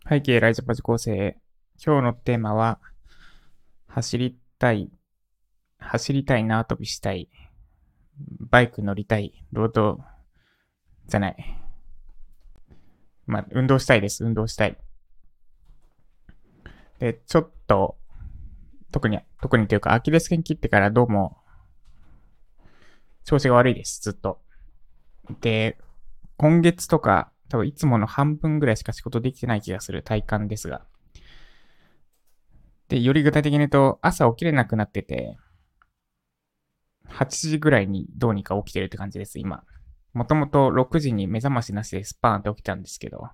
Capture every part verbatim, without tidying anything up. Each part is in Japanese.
背景ライジャパ受講生。今日のテーマは、走りたい、走りたい縄跳びしたい、バイク乗りたい、ロードじゃない。まあ、運動したいです。運動したい。で、ちょっと、特に、特にというか、アキレス腱切ってからどうも、調子が悪いです。ずっと。で、今月とか、多分いつもの半分ぐらいしか仕事できてない気がする体感ですが。で、より具体的に言うと、朝起きれなくなってて、はちじぐらいにどうにか起きてるって感じです、今。もともとろくじに目覚ましなしでスパーンって起きたんですけど、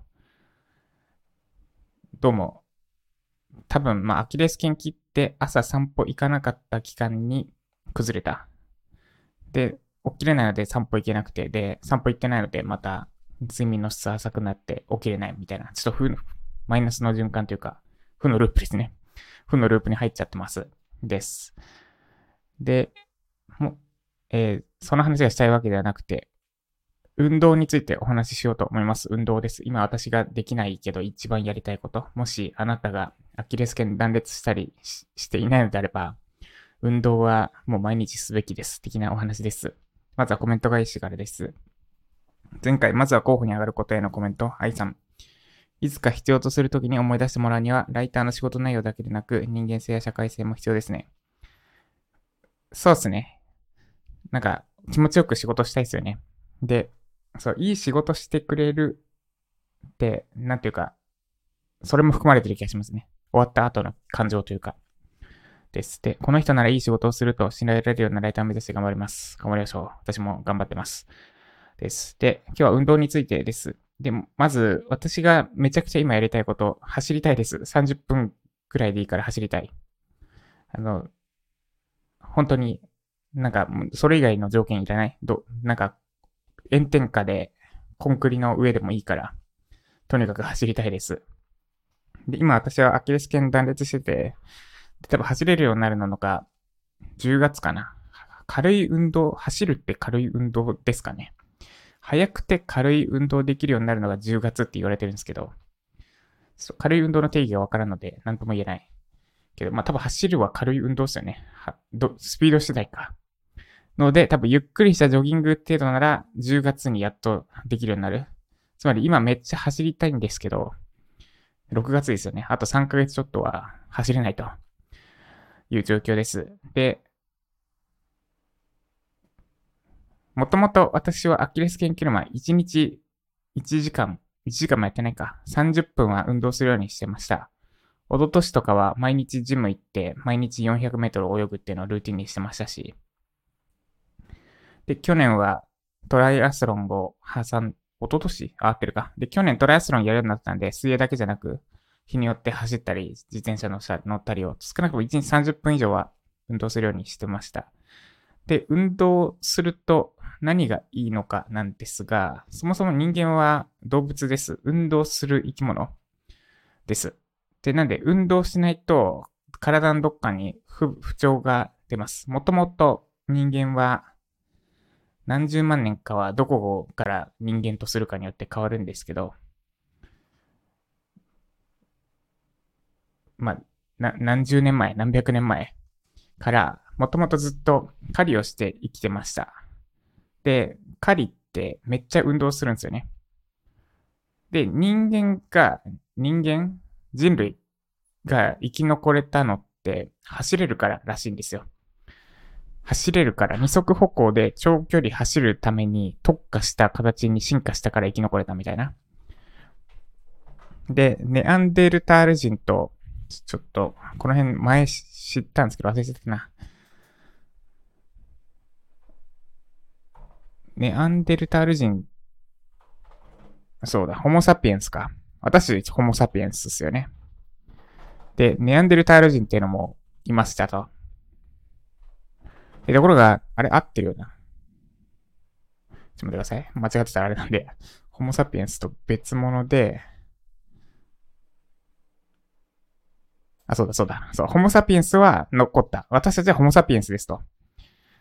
どうも、多分、まあ、アキレス腱切って朝散歩行かなかった期間に崩れた。で、起きれないので散歩行けなくて、で、散歩行ってないのでまた睡眠の質浅くなって起きれないみたいな、ちょっと負、マイナスの循環というか、負のループですね。負のループに入っちゃってます。です。で、もえーその話がしたいわけではなくて、運動についてお話ししようと思います。運動です。今私ができないけど一番やりたいこと。もしあなたがアキレス腱断裂したりししていないのであれば、運動はもう毎日すべきです。的なお話です。まずはコメント返しからです。前回、まずは候補に上がることへのコメント、愛さん。いつか必要とするときに思い出してもらうには、ライターの仕事内容だけでなく、人間性や社会性も必要ですね。そうっすね。なんか、気持ちよく仕事したいですよね。で、そう、いい仕事してくれるって、なんていうか、それも含まれてる気がしますね。終わった後の感情というか。です。で、この人ならいい仕事をすると信頼られるようなライターを目指して頑張ります。頑張りましょう。私も頑張ってます。です。で、今日は運動についてです。で、まず、私がめちゃくちゃ今やりたいこと、走りたいです。さんじゅっぷんくらいでいいから走りたい。あの、本当に、なんか、それ以外の条件いらないど、なんか、炎天下で、コンクリの上でもいいから、とにかく走りたいです。で、今私はアキレス腱断裂してて、多分走れるようになるのが、じゅうがつかな。軽い運動、走るって軽い運動ですかね。早くて軽い運動できるようになるのがじゅうがつって言われてるんですけど、軽い運動の定義がわからんので、なんとも言えない。けど、まあ多分走るは軽い運動ですよね。スピード次第か。ので、多分ゆっくりしたジョギング程度ならじゅうがつにやっとできるようになる。つまり今めっちゃ走りたいんですけど、ろくがつですよね。あとさんかげつちょっとは走れないという状況です。で、もともと私はアキレス腱切る前、いちにちいちじかん、いちじかんもやってないか、さんじゅっぷんは運動するようにしてました。一昨年とかは毎日ジム行って、毎日よんひゃくメートル泳ぐっていうのをルーティンにしてましたし、で、去年はトライアスロンを挟ん、一昨年あ、合ってるか。で、去年トライアスロンやるようになったんで、水泳だけじゃなく、日によって走ったり、自転車乗ったりを、少なくともいちにちさんじゅっぷん以上は運動するようにしてました。で、運動すると何がいいのかなんですが、そもそも人間は動物です。運動する生き物です。で、なんで運動しないと体のどっかに不不調が出ます。もともと人間は何十万年かはどこから人間とするかによって変わるんですけど、まあ、な何十年前、何百年前から、もともとずっと狩りをして生きてました。で、狩りってめっちゃ運動するんですよね。で、人間が、人間、人類が生き残れたのって走れるかららしいんですよ。走れるから、二足歩行で長距離走るために特化した形に進化したから生き残れたみたいな。で、ネアンデルタール人と、ちょっと、この辺前知ったんですけど忘れてたな。ネアンデルタール人、そうだ、ホモサピエンスか。私たちホモサピエンスですよね。で、ネアンデルタール人っていうのもいましたと。で、ところが、あれ合ってるよな。ちょっと待ってください。間違ってたらあれなんで。ホモサピエンスと別物で、あ、そうだそうだ。そう、ホモサピエンスは残った。私たちはホモサピエンスですと。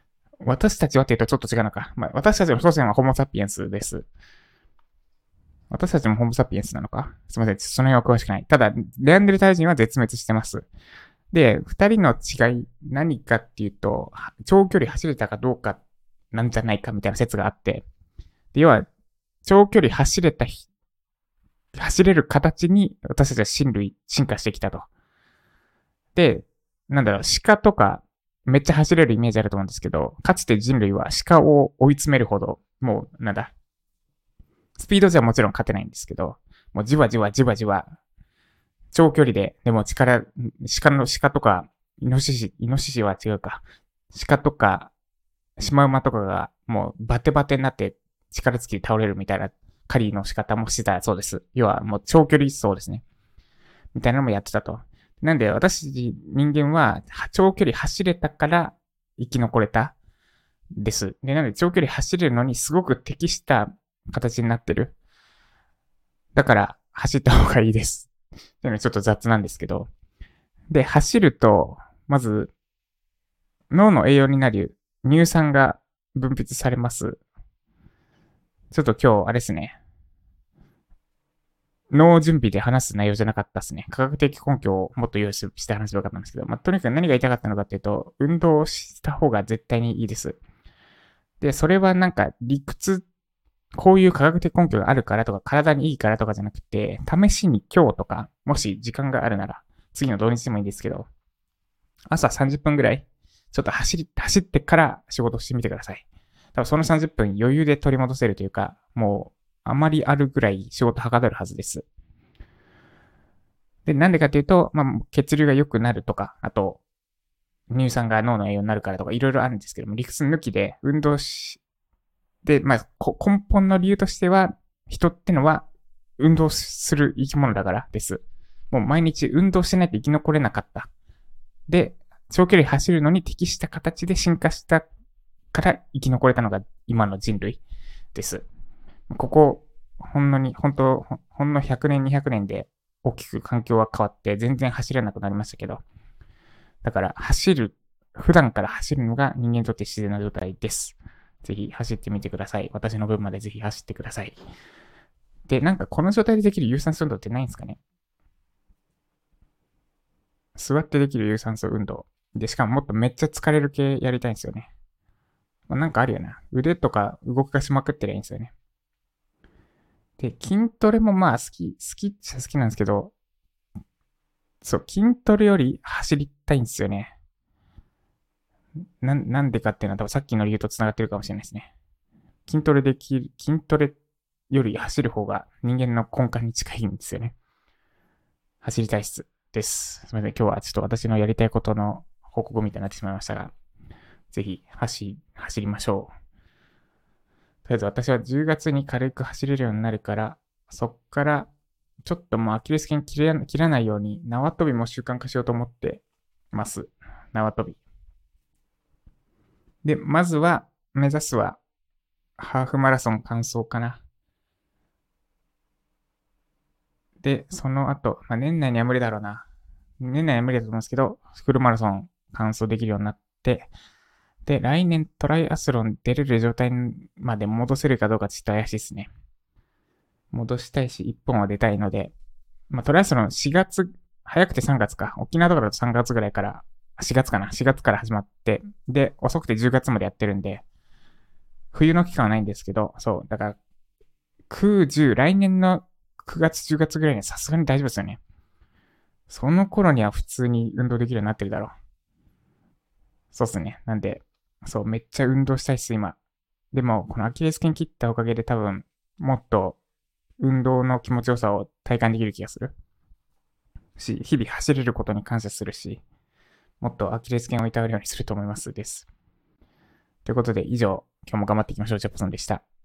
私たちはって言うとちょっと違うのか。まあ、私たちの祖先はホモサピエンスです。 私たちもホモサピエンスなのかすいません。その辺は詳しくない。ただ、ネアンデルタール人は絶滅してます。で、二人の違い、何かっていうと、長距離走れたかどうかなんじゃないかみたいな説があって、で要は、長距離走れた日、走れる形に私たちは人類進化してきたと。で、なんだろう、鹿とかめっちゃ走れるイメージあると思うんですけど、かつて人類は鹿を追い詰めるほど、もうなんだ、スピードじゃもちろん勝てないんですけど、もうじわじわじわじわ、長距離で、でも力、鹿の、鹿とか、イノシシ、イノシシは違うか。鹿とか、シマウマとかがもうバテバテになって力尽きて倒れるみたいな狩りの仕方もしてたそうです。要はもう長距離走ですね。みたいなのもやってたと。なんで私人間は長距離走れたから生き残れたです。で、なんで長距離走れるのにすごく適した形になってる。だから走った方がいいです。っていうのはちょっと雑なんですけど。で、走ると、まず脳の栄養になる乳酸が分泌されます。ちょっと今日、あれですね。脳準備で話す内容じゃなかったですね。科学的根拠をもっと用意して話せばよかったんですけど、まあ、とにかく何が言いたかったのかっていうと、運動をした方が絶対にいいです。で、それはなんか理屈、こういう科学的根拠があるからとか、体にいいからとかじゃなくて、試しに今日とか、もし時間があるなら、次の土日でもいいんですけど、朝さんじゅっぷんぐらい、ちょっと走り、走ってから仕事してみてください。多分そのさんじゅっぷん余裕で取り戻せるというか、もう、あまりあるぐらい仕事はかどるはずです。で、なんでかっていうと、まあ、血流が良くなるとか、あと、乳酸が脳の栄養になるからとか、いろいろあるんですけども、理屈抜きで運動し、で、まあ、根本の理由としては、人ってのは運動する生き物だからです。もう毎日運動してないと生き残れなかった。で、長距離走るのに適した形で進化したから生き残れたのが今の人類です。ここ、ほんのに、本当ほんのひゃくねん、にひゃくねんで大きく環境は変わって全然走れなくなりましたけど、だから走る、普段から走るのが人間にとって自然な状態です。ぜひ走ってみてください。私の分までぜひ走ってください。で、なんかこの状態でできる有酸素運動ってないんですかね？座ってできる有酸素運動。で、しかももっとめっちゃ疲れる系やりたいんですよね。まあ、なんかあるよな。腕とか動かしまくってりゃいいんですよね。で、筋トレもまあ好き、好きっちゃ好きなんですけど、そう、筋トレより走りたいんですよね。な、なんでかっていうのは多分さっきの理由と繋がってるかもしれないですね。筋トレできる、筋トレより走る方が人間の根幹に近いんですよね。走りたいっす。です。すみません。今日はちょっと私のやりたいことの報告みたいになってしまいましたが、ぜひ走、走りましょう。とりあえず私はじゅうがつに軽く走れるようになるから、そっからちょっともうアキレス腱切ら切らないように縄跳びも習慣化しようと思ってます。縄跳び。で、まずは目指すはハーフマラソン完走かな。で、その後、まあ、年内には無理だろうな。年内には無理だと思うんですけど、フルマラソン完走できるようになって、で、来年トライアスロン出れる状態まで戻せるかどうかちょっと怪しいですね。戻したいし、いっぽんは出たいので、まあ、トライアスロンしがつ、早くてさんがつか。沖縄とかだとさんがつぐらいから、しがつかな。しがつから始まって、で、遅くてじゅうがつまでやってるんで、冬の期間はないんですけど、そう、だから、きゅう、じゅう、来年のくがつ、じゅうがつぐらいにはさすがに大丈夫ですよね。その頃には普通に運動できるようになってるだろう。そうっすね。なんで、そう、めっちゃ運動したいっす、今。でも、このアキレス腱切ったおかげで多分、もっと運動の気持ちよさを体感できる気がする。し、日々走れることに感謝するし、もっとアキレス腱をいたわるようにすると思いますです。ということで、以上、今日も頑張っていきましょう。ジャパソンでした。